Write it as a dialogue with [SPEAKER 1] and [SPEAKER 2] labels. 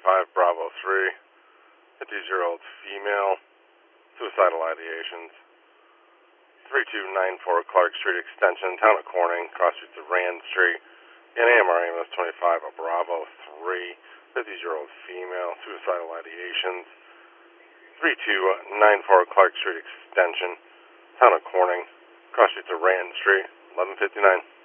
[SPEAKER 1] 25 Bravo 3, 50-year-old female, suicidal ideations. 3294 Clark Street Extension, Town of Corning, cross streets of Rand Street, in AMR 25 Bravo 3, 50-year-old female, suicidal ideations. 3294 Clark Street Extension, Town of Corning, cross streets of Rand Street, 1159.